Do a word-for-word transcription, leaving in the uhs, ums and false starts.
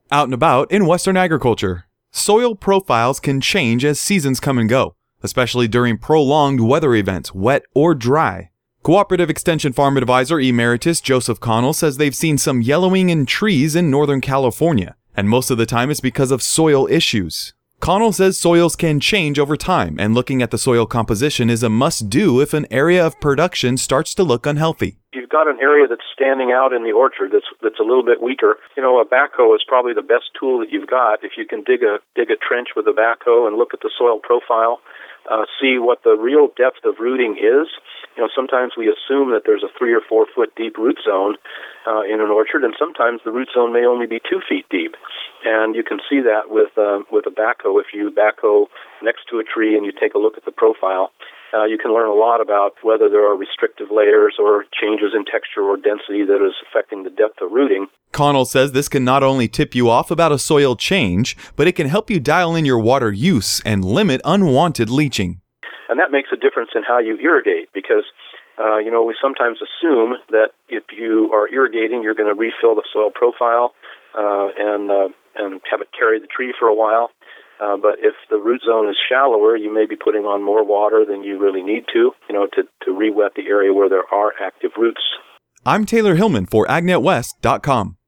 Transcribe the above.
Out and about in Western agriculture, soil profiles can change as seasons come and go, especially during prolonged weather events, wet or dry. Cooperative Extension Farm Advisor Emeritus Joseph Connell says they've seen some yellowing in trees in Northern California, and most of the time it's because of soil issues. Connell says soils can change over time, and looking at the soil composition is a must-do if an area of production starts to look unhealthy. You've got an area that's standing out in the orchard that's that's a little bit weaker. You know, a backhoe is probably the best tool that you've got. If you can dig a dig a trench with a backhoe and look at the soil profile, uh, see what the real depth of rooting is. You know, sometimes we assume that there's a three or four foot deep root zone uh, in an orchard, and sometimes the root zone may only be two feet deep. And you can see that with uh, with a backhoe. If you backhoe next to a tree and you take a look at the profile, uh, you can learn a lot about whether there are restrictive layers or changes in texture or density that is affecting the depth of rooting. Connell says this can not only tip you off about a soil change, but it can help you dial in your water use and limit unwanted leaching. And that makes a difference in how you irrigate because, uh, you know, we sometimes assume that if you are irrigating, you're going to refill the soil profile uh, and uh, and have it carry the tree for a while. Uh, but if the root zone is shallower, you may be putting on more water than you really need to, you know, to, to re-wet the area where there are active roots. I'm Taylor Hillman for Ag Net West dot com.